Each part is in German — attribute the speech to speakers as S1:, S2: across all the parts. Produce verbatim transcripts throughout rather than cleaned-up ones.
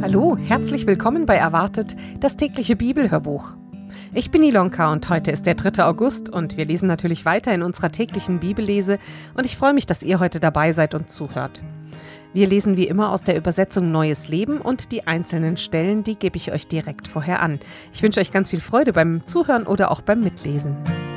S1: Hallo, herzlich willkommen bei Erwartet, das tägliche Bibelhörbuch. Ich bin Ilonka und heute ist der dritte August und wir lesen natürlich weiter in unserer täglichen Bibellese und ich freue mich, dass ihr heute dabei seid und zuhört. Wir lesen wie immer aus der Übersetzung Neues Leben und die einzelnen Stellen, die gebe ich euch direkt vorher an. Ich wünsche euch ganz viel Freude beim Zuhören oder auch beim Mitlesen.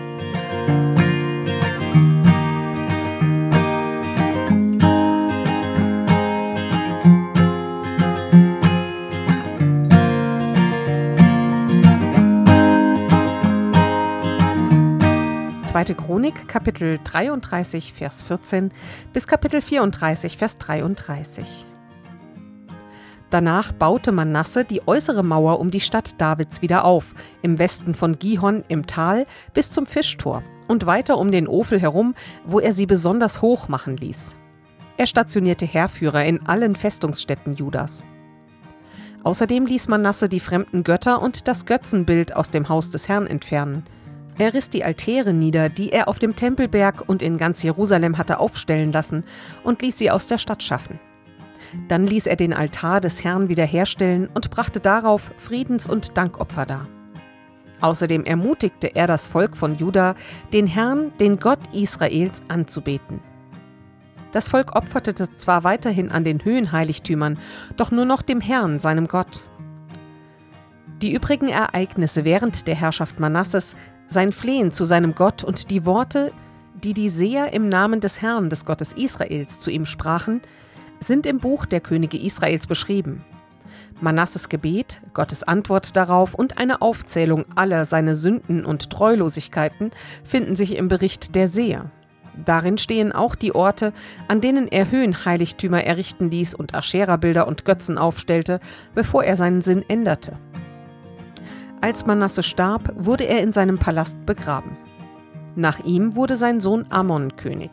S1: zweite. Chronik, Kapitel dreiunddreißig, Vers vierzehn bis Kapitel vierunddreißig, Vers dreiunddreißig. Danach baute Manasse die äußere Mauer um die Stadt Davids wieder auf, im Westen von Gihon im Tal bis zum Fischtor und weiter um den Ofel herum, wo er sie besonders hoch machen ließ. Er stationierte Heerführer in allen Festungsstädten Judas. Außerdem ließ Manasse die fremden Götter und das Götzenbild aus dem Haus des Herrn entfernen. Er riss die Altäre nieder, die er auf dem Tempelberg und in ganz Jerusalem hatte aufstellen lassen, und ließ sie aus der Stadt schaffen. Dann ließ er den Altar des Herrn wiederherstellen und brachte darauf Friedens- und Dankopfer dar. Außerdem ermutigte er das Volk von Juda, den Herrn, den Gott Israels, anzubeten. Das Volk opferte zwar weiterhin an den Höhenheiligtümern, doch nur noch dem Herrn, seinem Gott. Die übrigen Ereignisse während der Herrschaft Manasses, sein Flehen zu seinem Gott und die Worte, die die Seher im Namen des Herrn, des Gottes Israels, zu ihm sprachen, sind im Buch der Könige Israels beschrieben. Manasses Gebet, Gottes Antwort darauf und eine Aufzählung aller seiner Sünden und Treulosigkeiten finden sich im Bericht der Seher. Darin stehen auch die Orte, an denen er Höhenheiligtümer errichten ließ und Aschera-Bilder und Götzen aufstellte, bevor er seinen Sinn änderte. Als Manasse starb, wurde er in seinem Palast begraben. Nach ihm wurde sein Sohn Amon König.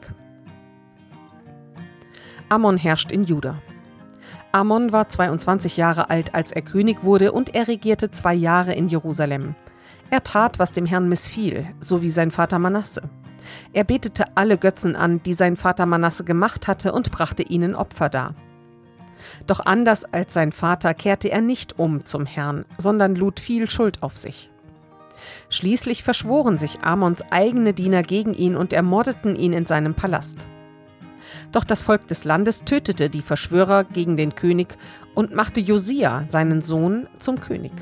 S1: Amon herrscht in Juda. Amon war zweiundzwanzig Jahre alt, als er König wurde, und er regierte zwei Jahre in Jerusalem. Er tat, was dem Herrn missfiel, so wie sein Vater Manasse. Er betete alle Götzen an, die sein Vater Manasse gemacht hatte, und brachte ihnen Opfer dar. Doch anders als sein Vater kehrte er nicht um zum Herrn, sondern lud viel Schuld auf sich. Schließlich verschworen sich Amons eigene Diener gegen ihn und ermordeten ihn in seinem Palast. Doch das Volk des Landes tötete die Verschwörer gegen den König und machte Josia, seinen Sohn, zum König.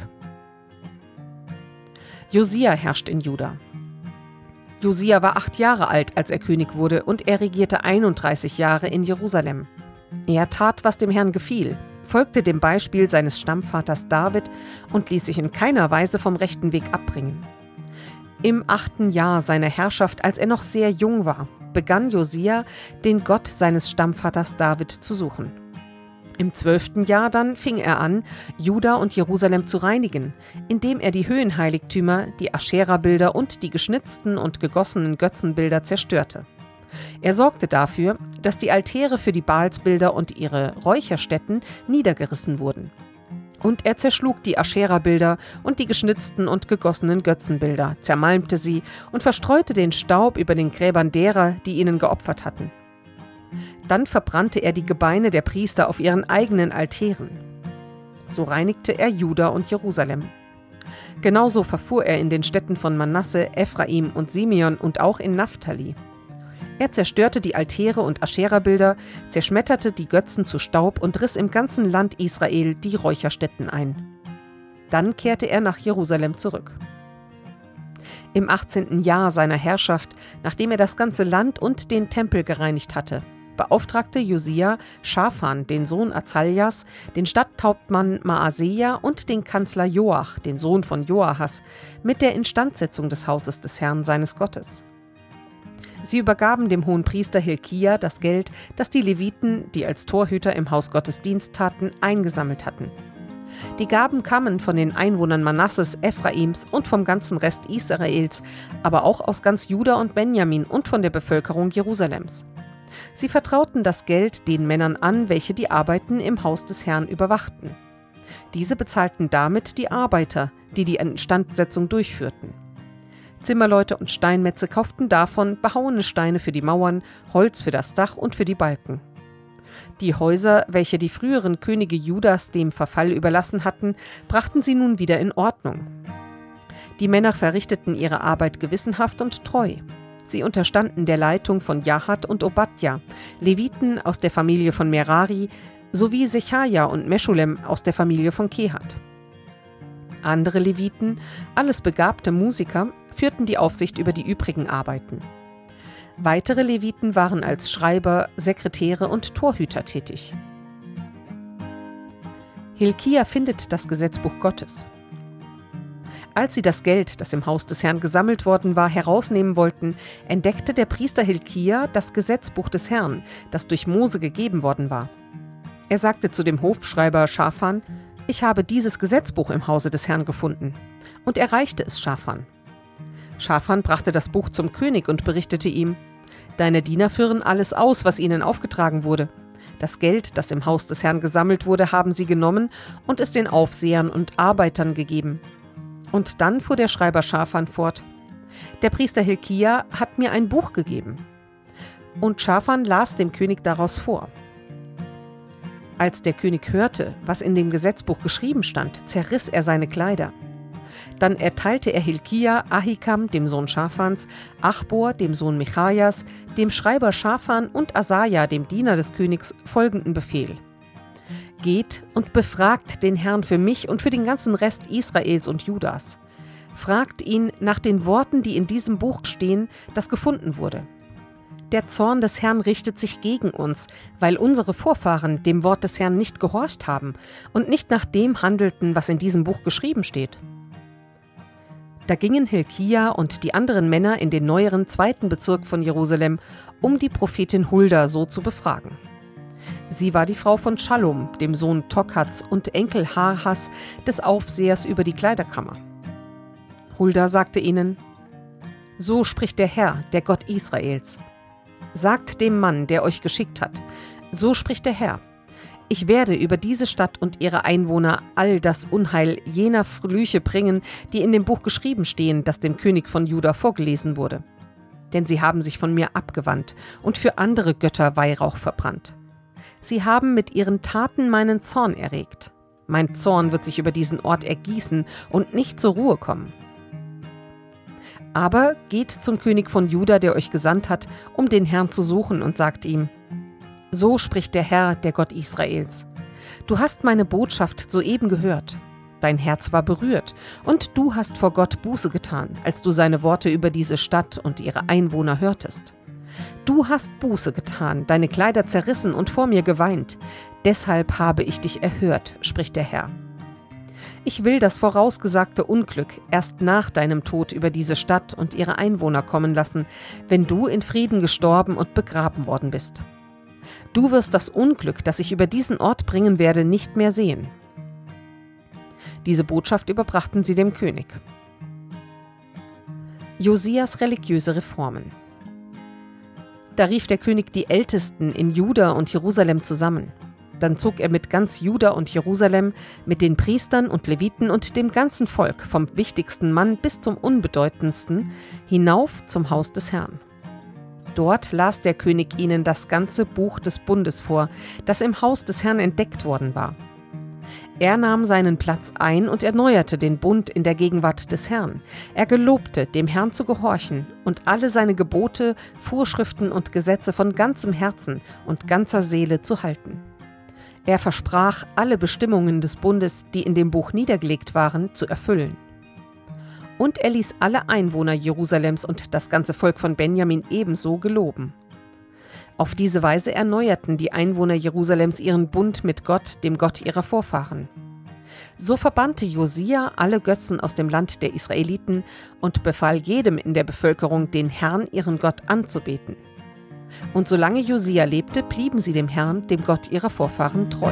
S1: Josia herrscht in Juda. Josia war acht Jahre alt, als er König wurde, und er regierte einunddreißig Jahre in Jerusalem. Er tat, was dem Herrn gefiel, folgte dem Beispiel seines Stammvaters David und ließ sich in keiner Weise vom rechten Weg abbringen. Im achten Jahr seiner Herrschaft, als er noch sehr jung war, begann Josia, den Gott seines Stammvaters David zu suchen. Im zwölften Jahr dann fing er an, Juda und Jerusalem zu reinigen, indem er die Höhenheiligtümer, die Aschera-Bilder und die geschnitzten und gegossenen Götzenbilder zerstörte. Er sorgte dafür, dass die Altäre für die Baalsbilder und ihre Räucherstätten niedergerissen wurden. Und er zerschlug die Aschera-Bilder und die geschnitzten und gegossenen Götzenbilder, zermalmte sie und verstreute den Staub über den Gräbern derer, die ihnen geopfert hatten. Dann verbrannte er die Gebeine der Priester auf ihren eigenen Altären. So reinigte er Juda und Jerusalem. Genauso verfuhr er in den Städten von Manasse, Ephraim und Simeon und auch in Naphtali. Er zerstörte die Altäre und Aschera-Bilder, zerschmetterte die Götzen zu Staub und riss im ganzen Land Israel die Räucherstätten ein. Dann kehrte er nach Jerusalem zurück. Im achtzehnten Jahr seiner Herrschaft, nachdem er das ganze Land und den Tempel gereinigt hatte, beauftragte Josia Schafan, den Sohn Azaljas, den Stadthauptmann Maaseja und den Kanzler Joach, den Sohn von Joahas, mit der Instandsetzung des Hauses des Herrn seines Gottes. Sie übergaben dem Hohenpriester Hilkia das Geld, das die Leviten, die als Torhüter im Haus Gottes Dienst taten, eingesammelt hatten. Die Gaben kamen von den Einwohnern Manasses, Ephraims und vom ganzen Rest Israels, aber auch aus ganz Juda und Benjamin und von der Bevölkerung Jerusalems. Sie vertrauten das Geld den Männern an, welche die Arbeiten im Haus des Herrn überwachten. Diese bezahlten damit die Arbeiter, die die Instandsetzung durchführten. Zimmerleute und Steinmetze kauften davon behauene Steine für die Mauern, Holz für das Dach und für die Balken. Die Häuser, welche die früheren Könige Judas dem Verfall überlassen hatten, brachten sie nun wieder in Ordnung. Die Männer verrichteten ihre Arbeit gewissenhaft und treu. Sie unterstanden der Leitung von Jahat und Obadja, Leviten aus der Familie von Merari, sowie Sechaja und Meschulem aus der Familie von Kehat. Andere Leviten, alles begabte Musiker, führten die Aufsicht über die übrigen Arbeiten. Weitere Leviten waren als Schreiber, Sekretäre und Torhüter tätig. Hilkia findet das Gesetzbuch Gottes. Als sie das Geld, das im Haus des Herrn gesammelt worden war, herausnehmen wollten, entdeckte der Priester Hilkia das Gesetzbuch des Herrn, das durch Mose gegeben worden war. Er sagte zu dem Hofschreiber Schafan: »Ich habe dieses Gesetzbuch im Hause des Herrn gefunden«, und er reichte es Schafan. Schafan brachte das Buch zum König und berichtete ihm: »Deine Diener führen alles aus, was ihnen aufgetragen wurde. Das Geld, das im Haus des Herrn gesammelt wurde, haben sie genommen und es den Aufsehern und Arbeitern gegeben.« Und dann fuhr der Schreiber Schafan fort: »Der Priester Hilkia hat mir ein Buch gegeben.« Und Schafan las dem König daraus vor. Als der König hörte, was in dem Gesetzbuch geschrieben stand, zerriss er seine Kleider. Dann erteilte er Hilkia, Ahikam, dem Sohn Schafans, Achbor, dem Sohn Michajas, dem Schreiber Schafan und Asaja, dem Diener des Königs, folgenden Befehl: »Geht und befragt den Herrn für mich und für den ganzen Rest Israels und Judas. Fragt ihn nach den Worten, die in diesem Buch stehen, das gefunden wurde. Der Zorn des Herrn richtet sich gegen uns, weil unsere Vorfahren dem Wort des Herrn nicht gehorcht haben und nicht nach dem handelten, was in diesem Buch geschrieben steht.« Da gingen Hilkia und die anderen Männer in den neueren zweiten Bezirk von Jerusalem, um die Prophetin Hulda so zu befragen. Sie war die Frau von Schallum, dem Sohn Tokhats und Enkel Harhas, des Aufsehers über die Kleiderkammer. Hulda sagte ihnen: »So spricht der Herr, der Gott Israels. Sagt dem Mann, der euch geschickt hat: So spricht der Herr: Ich werde über diese Stadt und ihre Einwohner all das Unheil jener Flüche bringen, die in dem Buch geschrieben stehen, das dem König von Juda vorgelesen wurde. Denn sie haben sich von mir abgewandt und für andere Götter Weihrauch verbrannt. Sie haben mit ihren Taten meinen Zorn erregt. Mein Zorn wird sich über diesen Ort ergießen und nicht zur Ruhe kommen. Aber geht zum König von Juda, der euch gesandt hat, um den Herrn zu suchen, und sagt ihm: So spricht der Herr, der Gott Israels. Du hast meine Botschaft soeben gehört. Dein Herz war berührt, und du hast vor Gott Buße getan, als du seine Worte über diese Stadt und ihre Einwohner hörtest. Du hast Buße getan, deine Kleider zerrissen und vor mir geweint. Deshalb habe ich dich erhört, spricht der Herr. Ich will das vorausgesagte Unglück erst nach deinem Tod über diese Stadt und ihre Einwohner kommen lassen, wenn du in Frieden gestorben und begraben worden bist. Du wirst das Unglück, das ich über diesen Ort bringen werde, nicht mehr sehen.« Diese Botschaft überbrachten sie dem König. Josias religiöse Reformen. Da rief der König die Ältesten in Juda und Jerusalem zusammen. Dann zog er mit ganz Juda und Jerusalem, mit den Priestern und Leviten und dem ganzen Volk, vom wichtigsten Mann bis zum unbedeutendsten, hinauf zum Haus des Herrn. Dort las der König ihnen das ganze Buch des Bundes vor, das im Haus des Herrn entdeckt worden war. Er nahm seinen Platz ein und erneuerte den Bund in der Gegenwart des Herrn. Er gelobte, dem Herrn zu gehorchen und alle seine Gebote, Vorschriften und Gesetze von ganzem Herzen und ganzer Seele zu halten. Er versprach, alle Bestimmungen des Bundes, die in dem Buch niedergelegt waren, zu erfüllen. Und er ließ alle Einwohner Jerusalems und das ganze Volk von Benjamin ebenso geloben. Auf diese Weise erneuerten die Einwohner Jerusalems ihren Bund mit Gott, dem Gott ihrer Vorfahren. So verbannte Josia alle Götzen aus dem Land der Israeliten und befahl jedem in der Bevölkerung, den Herrn, ihren Gott, anzubeten. Und solange Josia lebte, blieben sie dem Herrn, dem Gott ihrer Vorfahren, treu.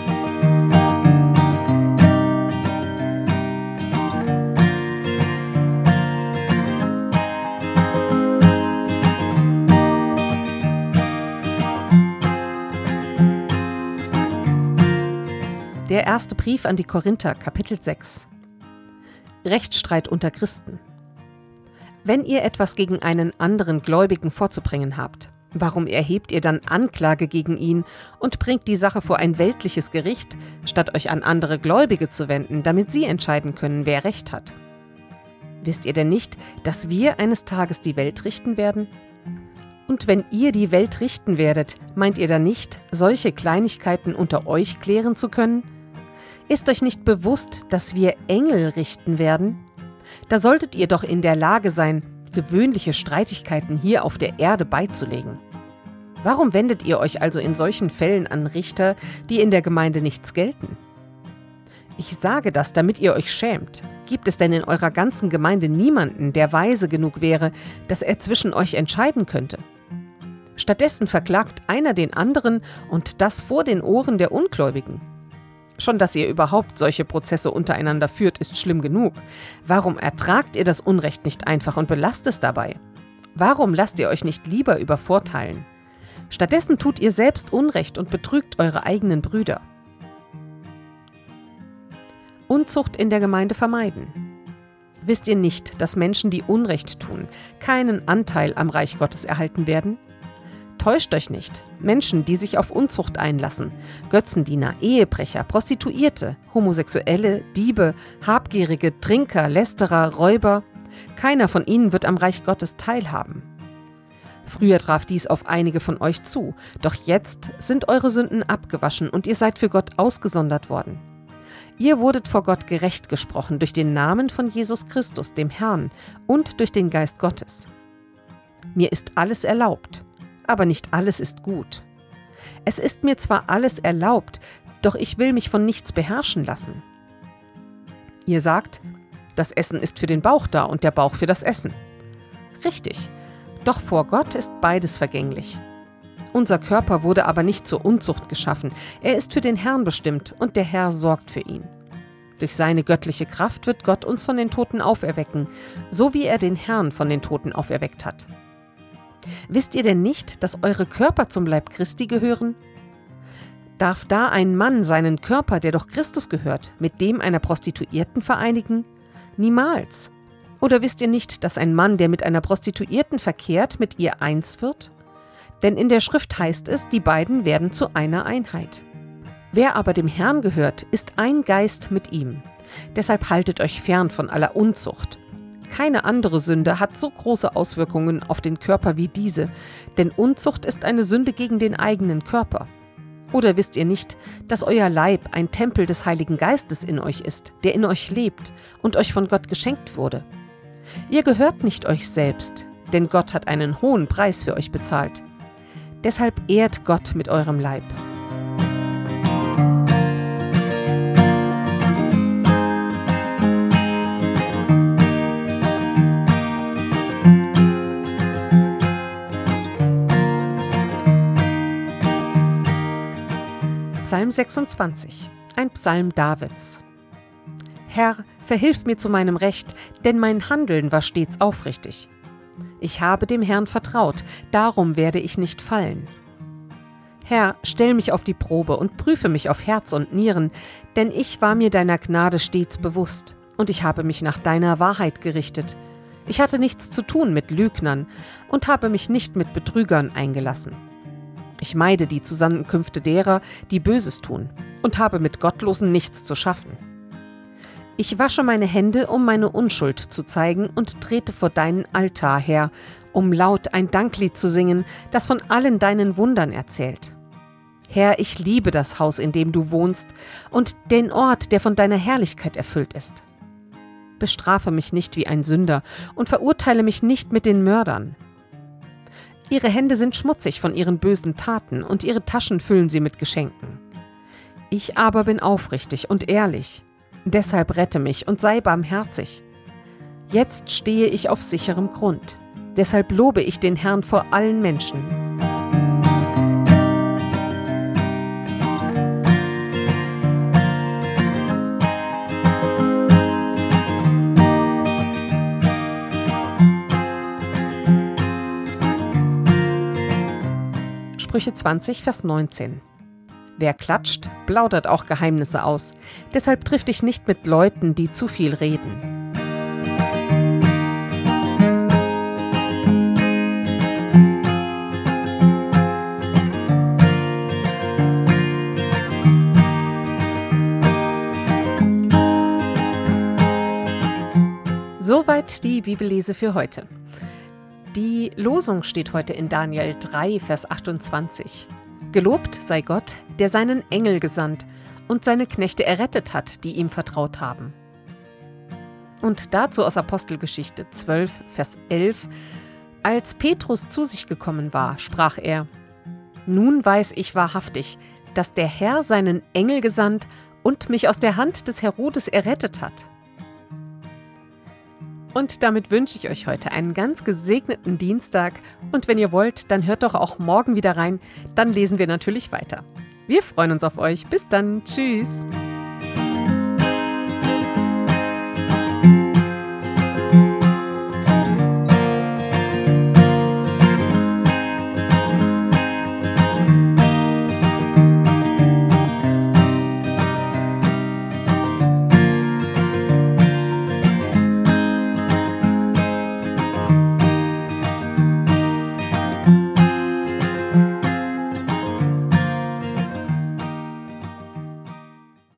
S1: Der erste Brief an die Korinther, Kapitel sechs. Rechtsstreit unter Christen. Wenn ihr etwas gegen einen anderen Gläubigen vorzubringen habt, Warum erhebt ihr dann Anklage gegen ihn und bringt die Sache vor ein weltliches Gericht, statt euch an andere Gläubige zu wenden, damit sie entscheiden können, wer Recht hat? Wisst ihr denn nicht, dass wir eines Tages die Welt richten werden? Und wenn ihr die Welt richten werdet, meint ihr dann nicht, solche Kleinigkeiten unter euch klären zu können? Ist euch nicht bewusst, dass wir Engel richten werden? Da solltet ihr doch in der Lage sein, gewöhnliche Streitigkeiten hier auf der Erde beizulegen. Warum wendet ihr euch also in solchen Fällen an Richter, die in der Gemeinde nichts gelten? Ich sage das, damit ihr euch schämt. Gibt es denn in eurer ganzen Gemeinde niemanden, der weise genug wäre, dass er zwischen euch entscheiden könnte? Stattdessen verklagt einer den anderen und das vor den Ohren der Ungläubigen. Schon, dass ihr überhaupt solche Prozesse untereinander führt, ist schlimm genug. Warum ertragt ihr das Unrecht nicht einfach und belasst es dabei? Warum lasst ihr euch nicht lieber übervorteilen? Stattdessen tut ihr selbst Unrecht und betrügt eure eigenen Brüder. Unzucht in der Gemeinde vermeiden. Wisst ihr nicht, dass Menschen, die Unrecht tun, keinen Anteil am Reich Gottes erhalten werden? Täuscht euch nicht. Menschen, die sich auf Unzucht einlassen, Götzendiener, Ehebrecher, Prostituierte, Homosexuelle, Diebe, Habgierige, Trinker, Lästerer, Räuber, keiner von ihnen wird am Reich Gottes teilhaben. Früher traf dies auf einige von euch zu, doch jetzt sind eure Sünden abgewaschen und ihr seid für Gott ausgesondert worden. Ihr wurdet vor Gott gerecht gesprochen durch den Namen von Jesus Christus, dem Herrn, und durch den Geist Gottes. Mir ist alles erlaubt, aber nicht alles ist gut. Es ist mir zwar alles erlaubt, doch ich will mich von nichts beherrschen lassen. Ihr sagt, das Essen ist für den Bauch da und der Bauch für das Essen. Richtig, doch vor Gott ist beides vergänglich. Unser Körper wurde aber nicht zur Unzucht geschaffen, er ist für den Herrn bestimmt und der Herr sorgt für ihn. Durch seine göttliche Kraft wird Gott uns von den Toten auferwecken, so wie er den Herrn von den Toten auferweckt hat. Wisst ihr denn nicht, dass eure Körper zum Leib Christi gehören? Darf da ein Mann seinen Körper, der doch Christus gehört, mit dem einer Prostituierten vereinigen? Niemals. Oder wisst ihr nicht, dass ein Mann, der mit einer Prostituierten verkehrt, mit ihr eins wird? Denn in der Schrift heißt es, die beiden werden zu einer Einheit. Wer aber dem Herrn gehört, ist ein Geist mit ihm. Deshalb haltet euch fern von aller Unzucht. Keine andere Sünde hat so große Auswirkungen auf den Körper wie diese, denn Unzucht ist eine Sünde gegen den eigenen Körper. Oder wisst ihr nicht, dass euer Leib ein Tempel des Heiligen Geistes in euch ist, der in euch lebt und euch von Gott geschenkt wurde? Ihr gehört nicht euch selbst, denn Gott hat einen hohen Preis für euch bezahlt. Deshalb ehrt Gott mit eurem Leib. Psalm sechsundzwanzig, ein Psalm Davids. Herr, verhilf mir zu meinem Recht, denn mein Handeln war stets aufrichtig. Ich habe dem Herrn vertraut, darum werde ich nicht fallen. Herr, stell mich auf die Probe und prüfe mich auf Herz und Nieren, denn ich war mir deiner Gnade stets bewusst und ich habe mich nach deiner Wahrheit gerichtet. Ich hatte nichts zu tun mit Lügnern und habe mich nicht mit Betrügern eingelassen. Ich meide die Zusammenkünfte derer, die Böses tun, und habe mit Gottlosen nichts zu schaffen. Ich wasche meine Hände, um meine Unschuld zu zeigen, und trete vor deinen Altar her, um laut ein Danklied zu singen, das von allen deinen Wundern erzählt. Herr, ich liebe das Haus, in dem du wohnst, und den Ort, der von deiner Herrlichkeit erfüllt ist. Bestrafe mich nicht wie ein Sünder und verurteile mich nicht mit den Mördern. Ihre Hände sind schmutzig von ihren bösen Taten und ihre Taschen füllen sie mit Geschenken. Ich aber bin aufrichtig und ehrlich. Deshalb rette mich und sei barmherzig. Jetzt stehe ich auf sicherem Grund. Deshalb lobe ich den Herrn vor allen Menschen. Sprüche zwanzig, Vers neunzehn. Wer klatscht, plaudert auch Geheimnisse aus. Deshalb triff dich nicht mit Leuten, die zu viel reden. Soweit die Bibellese für heute. Die Losung steht heute in Daniel drei, Vers achtundzwanzig. Gelobt sei Gott, der seinen Engel gesandt und seine Knechte errettet hat, die ihm vertraut haben. Und dazu aus Apostelgeschichte zwölf, Vers elf. Als Petrus zu sich gekommen war, sprach er: Nun weiß ich wahrhaftig, dass der Herr seinen Engel gesandt und mich aus der Hand des Herodes errettet hat. Und damit wünsche ich euch heute einen ganz gesegneten Dienstag. Und wenn ihr wollt, dann hört doch auch morgen wieder rein. Dann lesen wir natürlich weiter. Wir freuen uns auf euch. Bis dann. Tschüss.